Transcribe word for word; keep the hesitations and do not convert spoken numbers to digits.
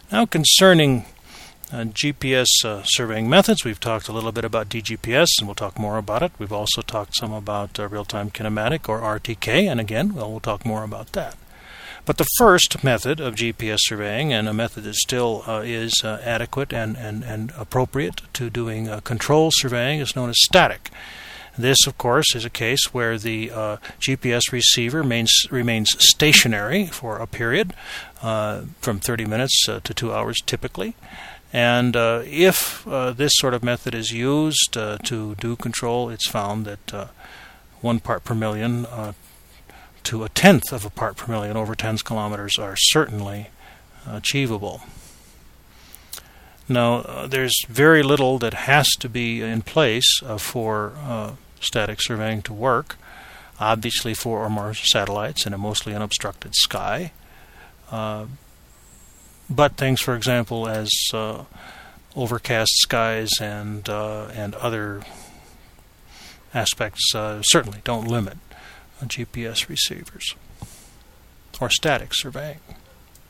Now concerning uh, G P S uh, surveying methods, we've talked a little bit about D G P S, and we'll talk more about it. We've also talked some about uh, real-time kinematic, or R T K, and again, well, we'll talk more about that. But the first method of G P S surveying, and a method that still uh, is uh, adequate and, and, and appropriate to doing uh, control surveying, is known as static. This, of course, is a case where the uh, G P S receiver remains, remains stationary for a period, uh, from thirty minutes uh, to two hours typically. And uh, if uh, this sort of method is used uh, to do control, it's found that uh, one part per million uh, to a tenth of a part per million over tens kilometers are certainly achievable. Now, uh, there's very little that has to be in place uh, for uh, static surveying to work. Obviously, four or more satellites in a mostly unobstructed sky. Uh, but things, for example, as uh, overcast skies and uh, and other aspects uh, certainly don't limit G P S receivers or static surveying.